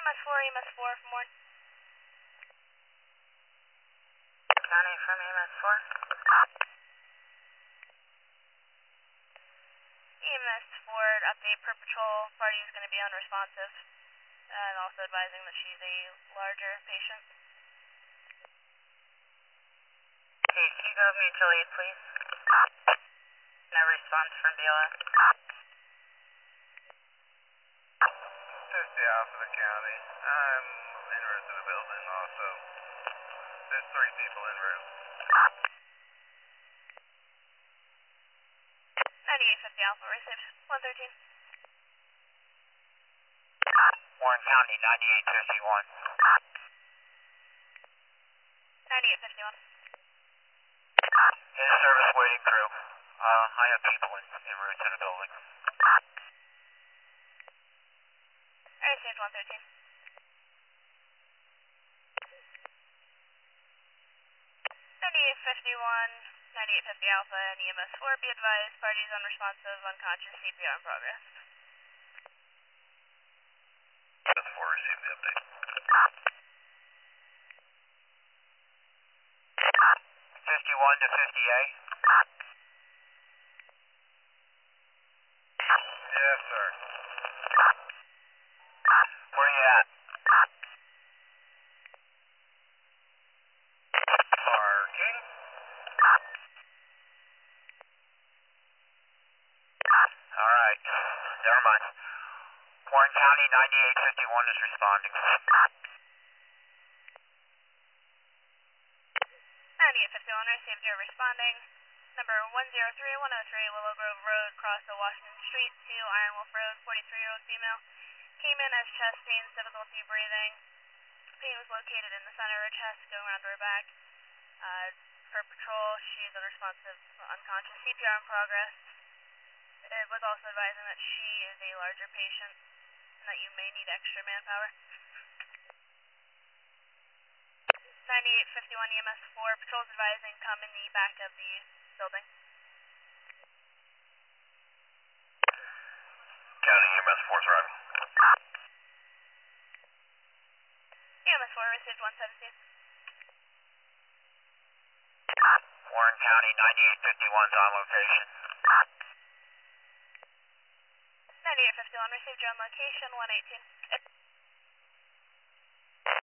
EMS4 from Warren. County from EMS4. EMS4, update per patrol. Party is going to be unresponsive. And also advising that she's a larger patient. Okay, can you go mutual aid, please? No response from BLS. 50 out for the county. I'm en route to the building also. There's 3 people en route. 9850 Alpha received. 113. Warren County, 9851. 9851. In service waiting crew. I have people en route to the building. I received 113. 9851, 9850 Alpha and EMS4, be advised, parties unresponsive, unconscious, CPR in progress. EMS4 received the update. 51 to 50A. Yes, sir. Where you at? Parking. Alright, never mind. Warren County, 9851 is responding. 9851, received, you're responding. Number 103103, Willow Grove Road, cross the Washington Street to Iron Wolf Road, 43-year-old female. Came in as chest pains, difficulty breathing. Pain was located in the center of her chest, going around to her back. Per patrol, she's unresponsive, unconscious, CPR in progress. It was also advising that she is a larger patient and that you may need extra manpower. 9851 EMS4, patrols advising come in the back of the building. County EMS4 is arriving. EMS4 received 117. Warren County, 9851 is on location. 9851 received, your on location, 118.